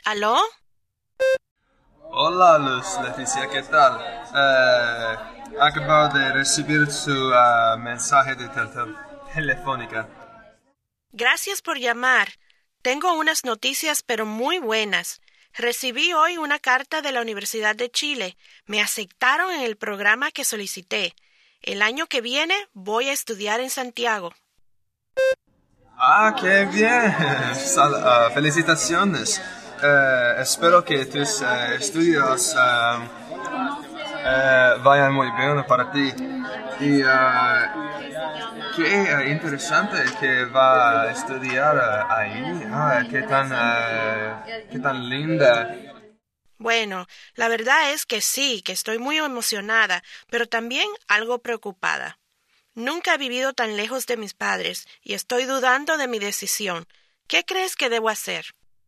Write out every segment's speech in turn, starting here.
¿Aló? Hola Luz, Leticia, ¿qué tal? Acabo de recibir su mensaje de telefónica. Gracias por llamar. Tengo unas noticias pero muy buenas. Recibí hoy una carta de la Universidad de Chile. Me aceptaron en el programa que solicité. El año que viene voy a estudiar en Santiago. Ah, qué bien. Felicitaciones. Espero que tus estudios vayan muy bien para ti. Y qué interesante que va a estudiar ahí. Qué tan linda. Bueno, la verdad es que sí, que estoy muy emocionada, pero también algo preocupada. Nunca he vivido tan lejos de mis padres y estoy dudando de mi decisión. ¿Qué crees que debo hacer?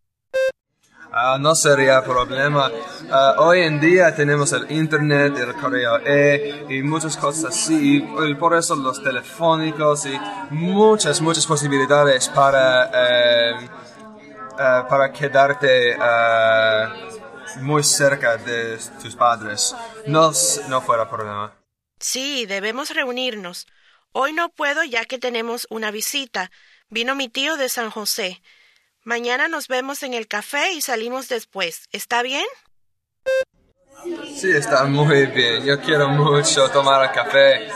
No sería problema. Hoy en día tenemos el internet, el correo y muchas cosas así. Y por eso los telefónicos y muchas posibilidades para quedarte muy cerca de tus padres. No fuera problema. Sí, debemos reunirnos. Hoy no puedo ya que tenemos una visita. Vino mi tío de San José. Mañana nos vemos en el café y salimos después. ¿Está bien? Sí, está muy bien. Yo quiero mucho tomar café.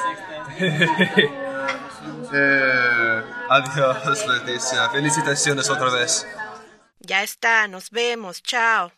Adiós, Leticia. Felicitaciones otra vez. Ya está, nos vemos. Chao.